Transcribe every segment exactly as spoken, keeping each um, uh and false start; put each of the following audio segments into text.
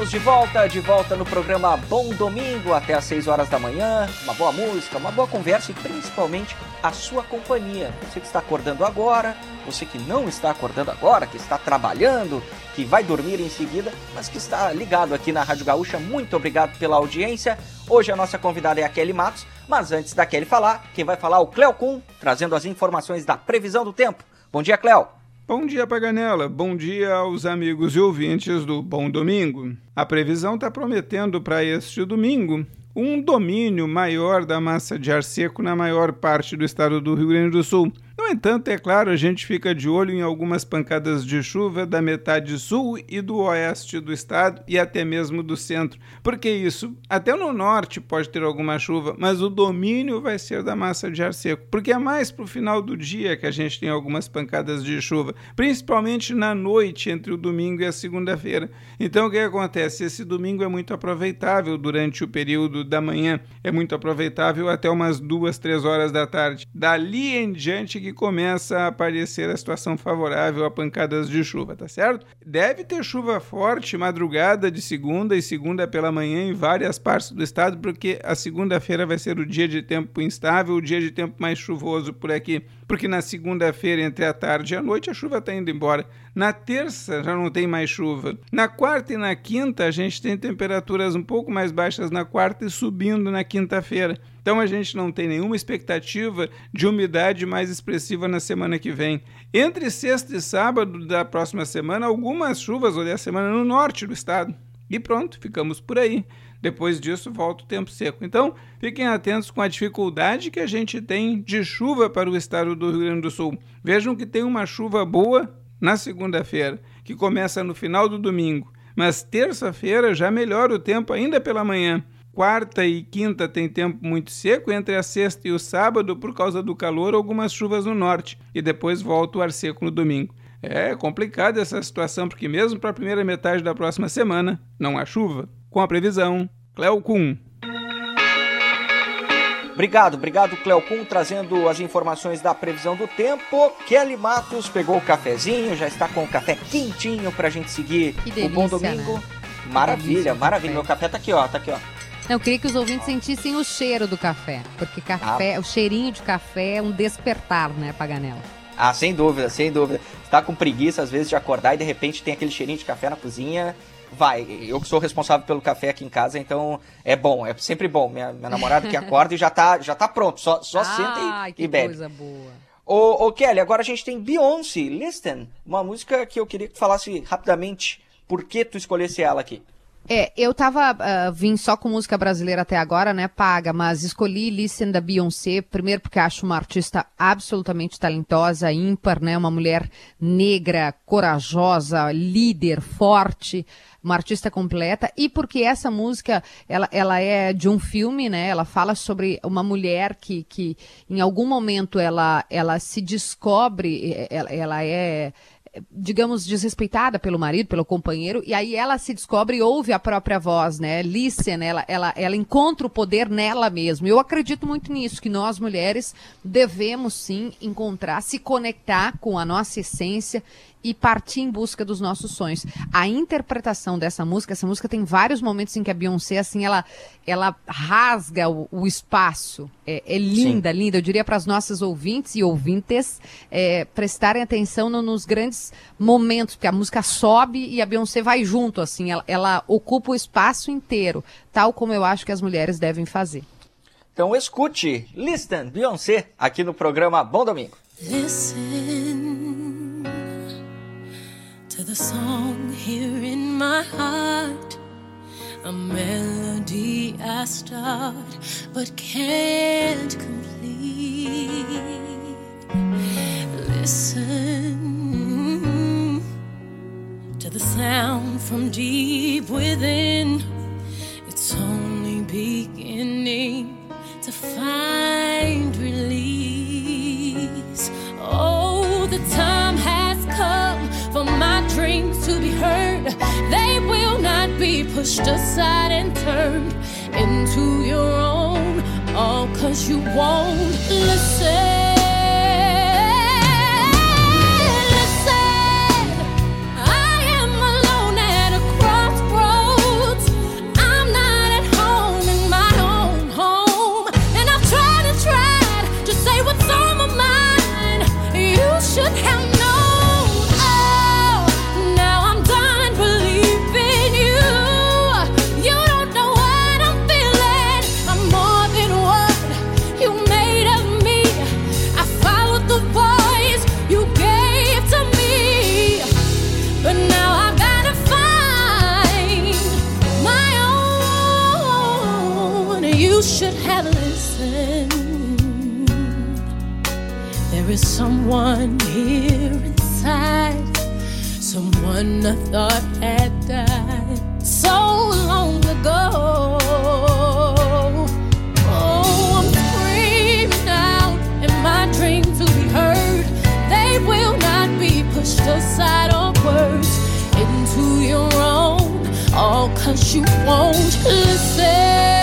Estamos de volta, de volta no programa Bom Domingo, até às seis horas da manhã. Uma boa música, uma boa conversa e principalmente a sua companhia. Você que está acordando agora, você que não está acordando agora, que está trabalhando, que vai dormir em seguida, mas que está ligado aqui na Rádio Gaúcha. Muito obrigado pela audiência. Hoje a nossa convidada é a Kelly Matos, mas antes da Kelly falar, quem vai falar é o Cléo Kuhn, trazendo as informações da previsão do tempo. Bom dia, Cléo. Bom dia, Paganella. Bom dia aos amigos e ouvintes do Bom Domingo. A previsão está prometendo para este domingo um domínio maior da massa de ar seco na maior parte do estado do Rio Grande do Sul. No entanto, é claro, a gente fica de olho em algumas pancadas de chuva da metade sul e do oeste do estado e até mesmo do centro. Por que isso? Até no norte pode ter alguma chuva, mas o domínio vai ser da massa de ar seco, porque é mais para o final do dia que a gente tem algumas pancadas de chuva, principalmente na noite entre o domingo e a segunda-feira. Então o que acontece? Esse domingo é muito aproveitável durante o período da manhã, é muito aproveitável até umas duas, três horas da tarde. Dali em diante que começa a aparecer a situação favorável a pancadas de chuva, tá certo? Deve ter chuva forte madrugada de segunda e segunda pela manhã em várias partes do estado, porque a segunda-feira vai ser o dia de tempo instável, o dia de tempo mais chuvoso por aqui, porque na segunda-feira, entre a tarde e a noite, a chuva está indo embora. Na terça já não tem mais chuva. Na quarta e na quinta a gente tem temperaturas um pouco mais baixas na quarta e subindo na quinta-feira. Então a gente não tem nenhuma expectativa de umidade mais expressiva na semana que vem. Entre sexta e sábado da próxima semana, algumas chuvas ou da semana no norte do estado. E pronto, ficamos por aí. Depois disso, volta o tempo seco. Então, fiquem atentos com a dificuldade que a gente tem de chuva para o estado do Rio Grande do Sul. Vejam que tem uma chuva boa na segunda-feira, que começa no final do domingo. Mas terça-feira já melhora o tempo ainda pela manhã. Quarta e quinta tem tempo muito seco, entre a sexta e o sábado, por causa do calor, algumas chuvas no norte, e depois volta o ar seco no domingo. É complicada essa situação, porque mesmo para a primeira metade da próxima semana, não há chuva. Com a previsão, Cléo Kuhn. Obrigado, obrigado, Cléo Kuhn, trazendo as informações da previsão do tempo. Kelly Matos pegou o cafezinho, já está com o café quentinho para a gente seguir delícia, o Bom Domingo. Né? Maravilha, delícia, maravilha. café. Meu café tá aqui, ó, tá aqui, ó. Eu queria que os ouvintes sentissem o cheiro do café, porque café, ah. o cheirinho de café é um despertar, né, Paganella? Ah, sem dúvida, sem dúvida. Você tá com preguiça, às vezes, de acordar e, de repente, tem aquele cheirinho de café na cozinha. Vai, eu que sou responsável pelo café aqui em casa, então é bom, é sempre bom. Minha, minha namorada que acorda e já tá, já tá pronto, só, só ah, senta e, que e bebe. Coisa boa. Ô, ô, Kelly, agora a gente tem Beyoncé, Listen, uma música que eu queria que tu falasse rapidamente por que tu escolhesse ela aqui. É, eu tava, uh, vim só com música brasileira até agora, né, paga, mas escolhi Listen da Beyoncé, primeiro porque acho uma artista absolutamente talentosa, ímpar, né, uma mulher negra, corajosa, líder, forte, uma artista completa, e porque essa música, ela, ela é de um filme, né, ela fala sobre uma mulher que, que em algum momento ela, ela se descobre, ela, ela é... digamos, desrespeitada pelo marido, pelo companheiro, e aí ela se descobre e ouve a própria voz, né? Listen, ela, ela, ela encontra o poder nela mesma. Eu acredito muito nisso, que nós mulheres devemos sim encontrar, se conectar com a nossa essência e partir em busca dos nossos sonhos. A interpretação dessa música, essa música tem vários momentos em que a Beyoncé, assim, ela, ela rasga o, o espaço. É, é linda, Sim. linda. Eu diria para as nossas ouvintes e ouvintes é, prestarem atenção no, nos grandes momentos, porque a música sobe e a Beyoncé vai junto, assim, ela, ela ocupa o espaço inteiro, tal como eu acho que as mulheres devem fazer. Então escute Listen, Beyoncé, aqui no programa Bom Domingo. Listen to the song here in my heart, a melody I start but can't complete. Listen to the sound from deep within. It's only beginning to find release. Oh, the time has come for my dreams to be heard. They will not be pushed aside and turned into your own, all 'cause you won't listen. Listen, I am alone at a crossroads. you should have listened. There is someone here inside, someone I thought had died so long ago. Oh, I'm screaming out in my dream to be heard. They will not be pushed aside or words into your own, all 'cause you won't listen.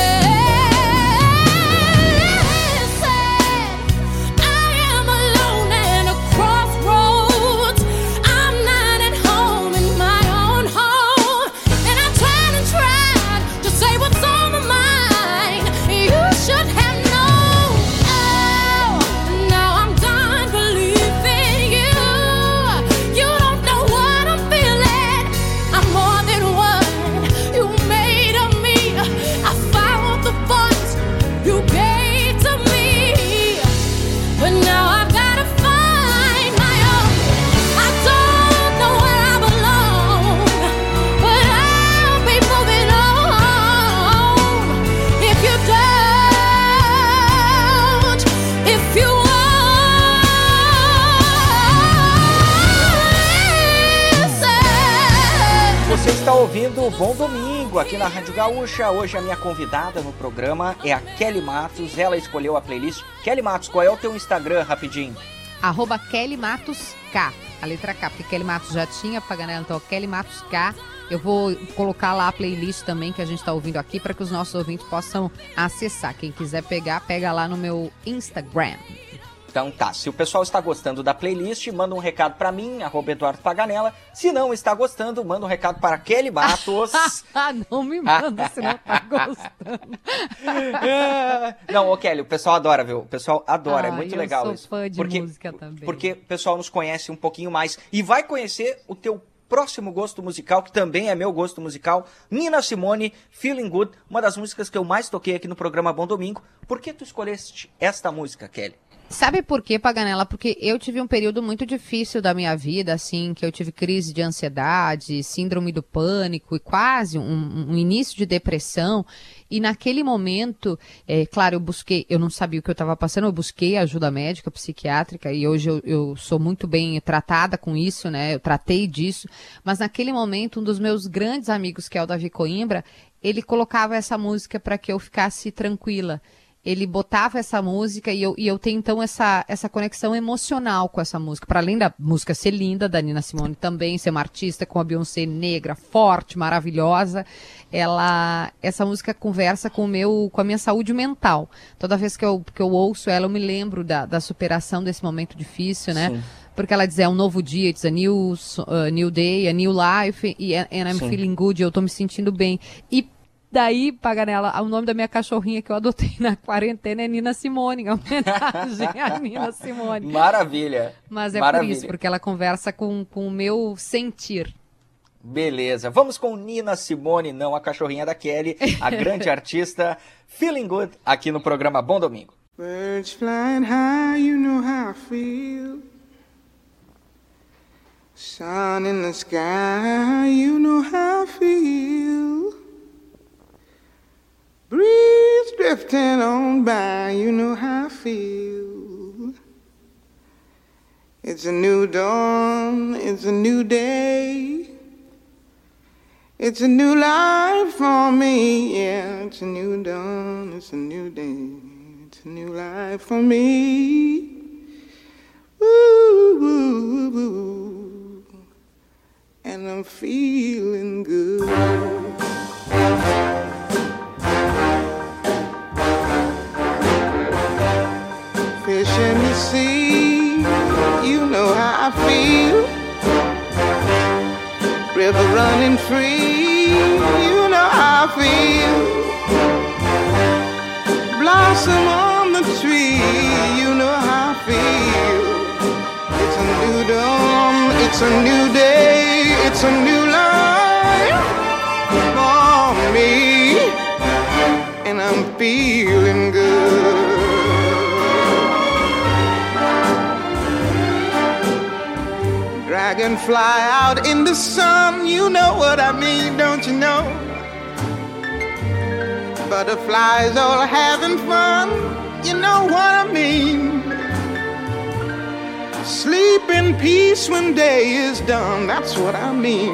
Você está ouvindo o Bom Domingo aqui na Rádio Gaúcha. Hoje a minha convidada no programa é a Kelly Matos. Ela escolheu a playlist. Kelly Matos, qual é o teu Instagram, rapidinho? Arroba Kelly Matos K, a letra K, porque Kelly Matos já tinha, Paganella, então Kelly Matos K. Eu vou colocar lá a playlist também que a gente está ouvindo aqui para que os nossos ouvintes possam acessar. Quem quiser pegar, pega lá no meu Instagram. Então tá, se o pessoal está gostando da playlist, manda um recado para mim, arroba Eduardo Paganella. Se não está gostando, manda um recado para Kelly Matos. Não me manda se não está gostando. Não, ô Kelly, o pessoal adora, viu? O pessoal adora, ah, é muito eu legal sou isso. Fã de porque, música também. Porque o pessoal nos conhece um pouquinho mais e vai conhecer o teu próximo gosto musical, que também é meu gosto musical, Nina Simone, Feeling Good, uma das músicas que eu mais toquei aqui no programa Bom Domingo. Por que tu escolheste esta música, Kelly? Sabe por quê, Paganella? Porque eu tive um período muito difícil da minha vida, assim, que eu tive crise de ansiedade, síndrome do pânico e quase um, um início de depressão. E naquele momento, é, claro, eu busquei, eu não sabia o que eu estava passando, eu busquei ajuda médica, psiquiátrica, e hoje eu, eu sou muito bem tratada com isso, né? Eu tratei disso. Mas naquele momento, um dos meus grandes amigos, que é o Davi Coimbra, ele colocava essa música para que eu ficasse tranquila. Ele botava essa música e eu, e eu tenho, então, essa, essa conexão emocional com essa música. Para além da música ser linda, da Nina Simone também, ser uma artista com a Beyoncé negra, forte, maravilhosa, ela, essa música conversa com, o meu, com a minha saúde mental. Toda vez que eu, que eu ouço ela, eu me lembro da, da superação desse momento difícil, né? Sim. Porque ela diz, é um novo dia, it's a new, uh, new day, a new life, e, and I'm Sim. feeling good, eu tô me sentindo bem. E daí, Paganella, o nome da minha cachorrinha que eu adotei na quarentena é Nina Simone, em homenagem a Nina Simone. Maravilha. Mas é Maravilha. por isso, porque ela conversa com, com o meu sentir. Beleza. Vamos com Nina Simone, não a cachorrinha da Kelly, a grande artista Feeling Good, aqui no programa Bom Domingo. Birds flying high, you know how I feel. Sun in the sky, you know how I feel. Breeze drifting on by, you know how I feel. It's a new dawn, it's a new day. It's a new life for me, yeah. It's a new dawn, it's a new day. It's a new life for me. Ooh, ooh, ooh, ooh. And I'm feeling good. Fish in the sea, you know how I feel. River running free, you know how I feel. Blossom on the tree, you know how I feel. It's a new dawn, it's a new day, it's a new life for me. And I'm feeling good. Dragonfly out in the sun, you know what I mean, don't you know? butterflies all having fun. You know what I mean. Sleep in peace when day is done. That's what I mean.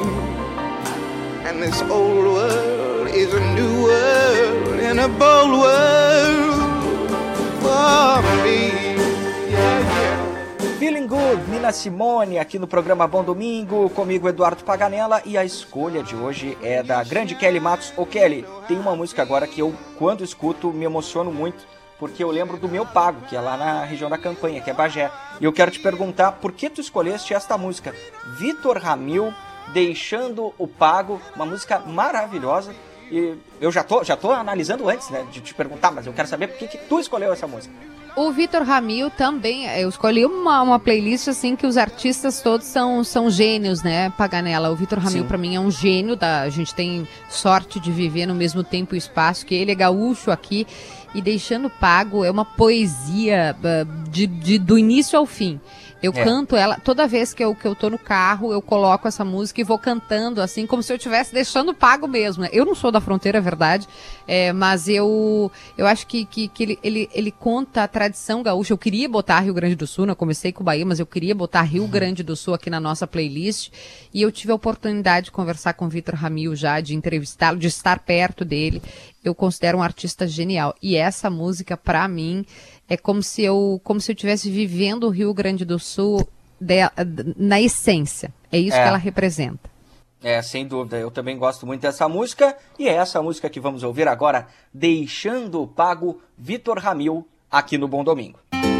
And this old world is a new world and a bold world for me. Yeah, yeah. Feeling Good, Nina Simone, aqui no programa Bom Domingo, comigo Eduardo Paganella, e a escolha de hoje é da grande Kelly Matos. Ô Kelly, tem uma música agora que eu, quando escuto, me emociono muito, porque eu lembro do meu pago, que é lá na região da Campanha, que é Bagé. E eu quero te perguntar, por que tu escolheste esta música? Vitor Ramil, Deixando o Pago, uma música maravilhosa. E eu já tô, já tô analisando antes, né, de te perguntar, mas eu quero saber por que, que tu escolheu essa música. O Vitor Ramil também, eu escolhi uma, uma playlist assim que os artistas todos são, são gênios, né, Paganella? O Vitor Ramil pra mim é um gênio, da, a gente tem sorte de viver no mesmo tempo e espaço, que ele é gaúcho aqui, e Deixando Pago é uma poesia uh, de, de, do início ao fim. Eu é. canto ela, toda vez que eu, que eu tô no carro, eu coloco essa música e vou cantando, assim, como se eu estivesse deixando pago mesmo, né? Eu não sou da fronteira, é verdade, é, mas eu, eu acho que, que, que ele, ele, ele conta a tradição gaúcha. Eu queria botar Rio Grande do Sul, né? Eu comecei com o Bahia, mas eu queria botar Rio Grande do Sul aqui na nossa playlist, e eu tive a oportunidade de conversar com o Vitor Ramil já, de entrevistá-lo, de estar perto dele. Eu considero um artista genial, e essa música, pra mim, é como se eu como se eu estivesse vivendo o Rio Grande do Sul de, na essência. É isso é. que ela representa. É, sem dúvida. Eu também gosto muito dessa música. E é essa música que vamos ouvir agora, Deixando o Pago, Vitor Ramil, aqui no Bom Domingo.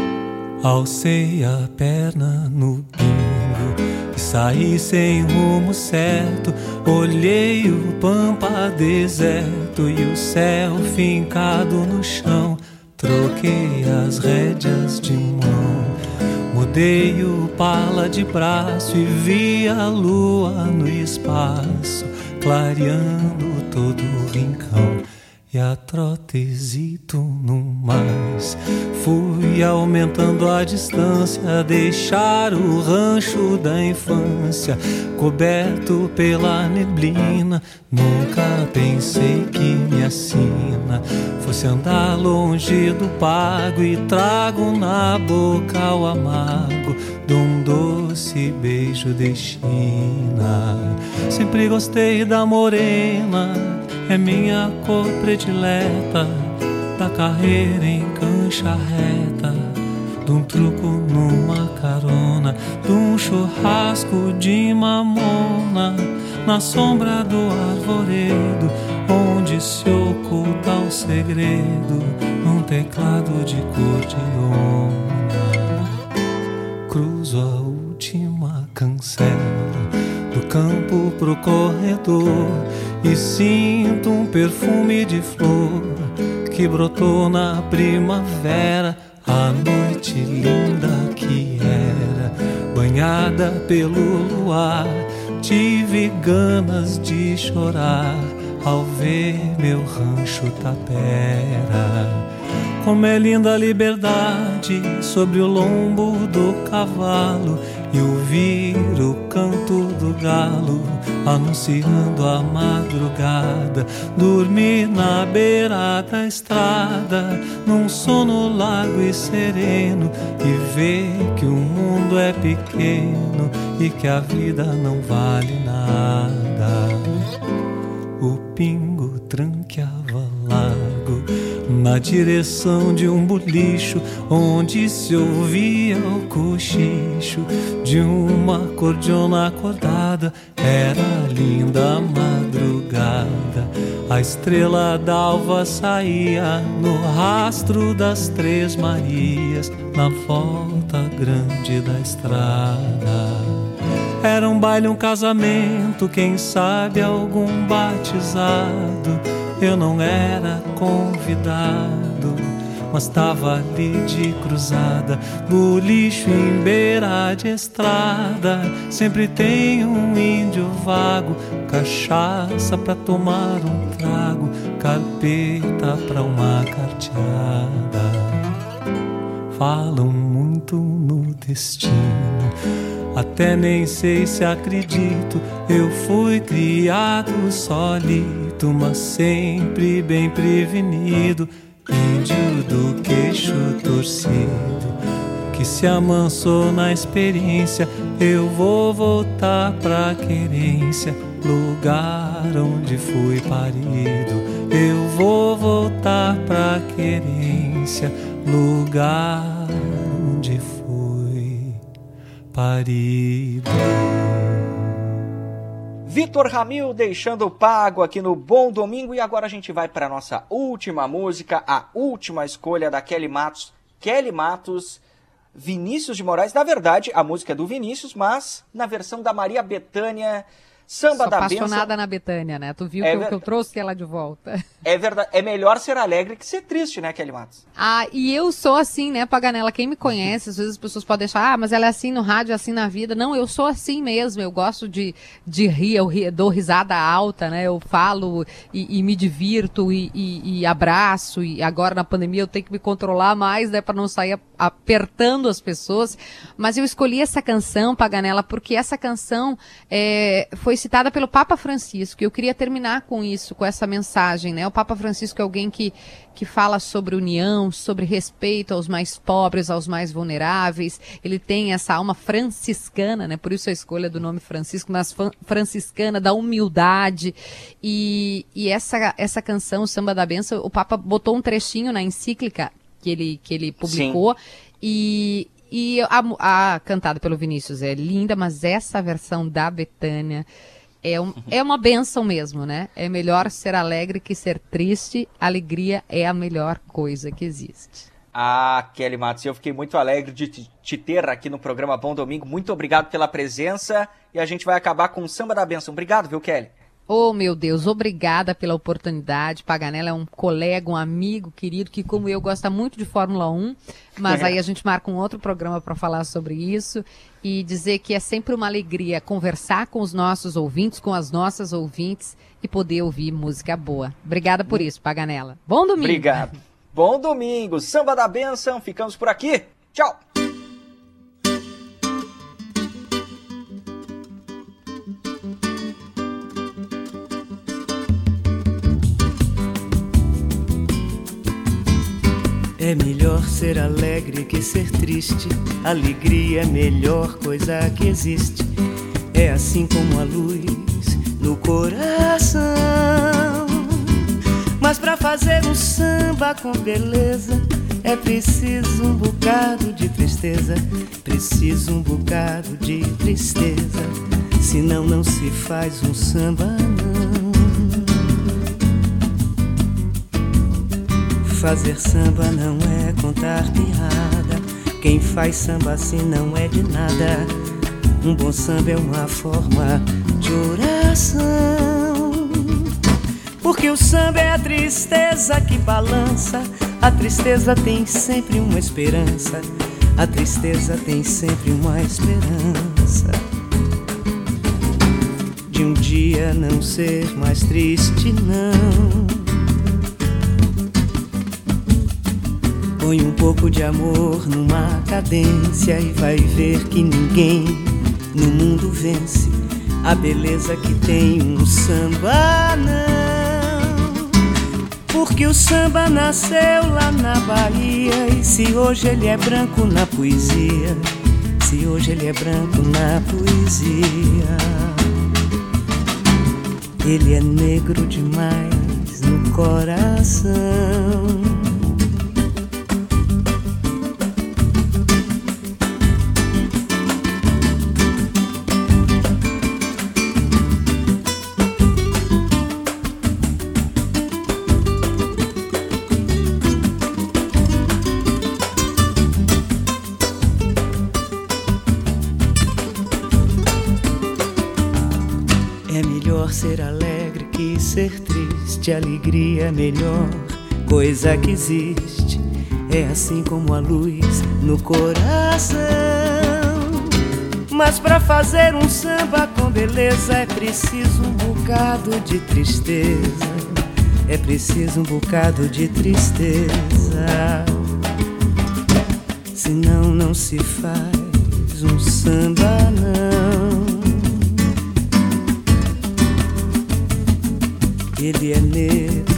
Alcei a perna no bingo e saí sem rumo certo. Olhei o pampa deserto e o céu fincado no chão. Troquei as rédeas de mão, mudei o pala de braço e vi a lua no espaço, clareando todo o rincão. E a trotezito no mais, fui aumentando a distância, deixar o rancho da infância coberto pela neblina. Nunca pensei que minha sina fosse andar longe do pago e trago na boca o amargo de um doce beijo de China. Sempre gostei da morena, é minha cor predileta, da carreira em cancha reta, de um truco numa carona, de um churrasco de mamona, na sombra do arvoredo, onde se oculta o segredo, num teclado de cordiona. Cruzo a última cancela, do campo pro corredor, e sinto um perfume de flor que brotou na primavera. A noite linda que era, banhada pelo luar, tive ganas de chorar ao ver meu rancho tapera. Como é linda a liberdade sobre o lombo do cavalo, e ouvir o canto do galo anunciando a madrugada. Dormir na beira da estrada, num sono largo e sereno, e ver que o mundo é pequeno e que a vida não vale nada. O pingo tranqueava largo na direção de um bolicho, onde se ouvia o cochicho de uma cordiona acordada. Era linda a madrugada, a estrela d'alva saía no rastro das Três Marias, na volta grande da estrada. Era um baile, um casamento, quem sabe algum batizado. Eu não era convidado, mas tava ali de cruzada, bolicho em beira de estrada. Sempre tem um índio vago, cachaça pra tomar um trago, carpeta pra uma carteada. Falam muito no destino, até nem sei se acredito. Eu fui criado solito feito, mas sempre bem prevenido, índio do queixo torcido, que se amansou na experiência. Eu vou voltar pra querência, lugar onde fui parido. Eu vou voltar pra querência, lugar onde fui parido. Vitor Ramil deixando pago aqui no Bom Domingo. E agora a gente vai para nossa última música, a última escolha da Kelly Matos. Kelly Matos, Vinícius de Moraes. Na verdade, a música é do Vinícius, mas na versão da Maria Bethânia. Samba Sou da Benção. apaixonada na Bethânia, né? Tu viu é que, ver... eu, que eu trouxe ela de volta. É verdade. É melhor ser alegre que ser triste, né, Kelly Matos? Ah, e eu sou assim, né, Paganella? Quem me conhece, às vezes as pessoas podem achar, ah, mas ela é assim no rádio, assim na vida. Não, eu sou assim mesmo. Eu gosto de, de rir, eu ri, dou risada alta, né? Eu falo e, e me divirto e, e, e abraço. E agora na pandemia eu tenho que me controlar mais, né, para não sair apertando as pessoas. Mas eu escolhi essa canção, Paganella, porque essa canção é, foi citada pelo Papa Francisco. Eu queria terminar com isso, com essa mensagem, né? O Papa Francisco é alguém que, que fala sobre união, sobre respeito aos mais pobres, aos mais vulneráveis. Ele tem essa alma franciscana, né? Por isso a escolha do nome Francisco, mas franciscana, da humildade. E, e essa, essa canção, o Samba da Benção, o Papa botou um trechinho na encíclica que ele, que ele publicou. Sim. E... E a, a cantada pelo Vinícius é linda, mas essa versão da Bethânia é, um, é uma bênção mesmo, né? É melhor ser alegre que ser triste. Alegria é a melhor coisa que existe. Ah, Kelly Matos, eu fiquei muito alegre de te, te ter aqui no programa Bom Domingo. Muito obrigado pela presença. E a gente vai acabar com o Samba da Benção. Obrigado, viu, Kelly? Oh, meu Deus, obrigada pela oportunidade. Paganella é um colega, um amigo querido que, como eu, gosta muito de Fórmula um, mas aí a gente marca um outro programa para falar sobre isso e dizer que é sempre uma alegria conversar com os nossos ouvintes, com as nossas ouvintes e poder ouvir música boa. Obrigada por isso, Paganella. Bom domingo. Obrigado. Bom domingo. Samba da Benção. Ficamos por aqui. Tchau. É melhor ser alegre que ser triste. Alegria é a melhor coisa que existe. É assim como a luz no coração. Mas pra fazer um samba com beleza é preciso um bocado de tristeza. Preciso um bocado de tristeza. Senão não se faz um samba, não. Fazer samba não é contar piada. Quem faz samba assim não é de nada. Um bom samba é uma forma de oração. Porque o samba é a tristeza que balança. A tristeza tem sempre uma esperança. A tristeza tem sempre uma esperança de um dia não ser mais triste, não. Põe um pouco de amor numa cadência e vai ver que ninguém no mundo vence a beleza que tem um samba, não. Porque o samba nasceu lá na Bahia e se hoje ele é branco na poesia, se hoje ele é branco na poesia, ele é negro demais no coração. Ser alegre que ser triste. Alegria é a melhor coisa que existe. É assim como a luz no coração. Mas pra fazer um samba com beleza é preciso um bocado de tristeza. É preciso um bocado de tristeza. Senão não se faz um samba, não. ele é negro.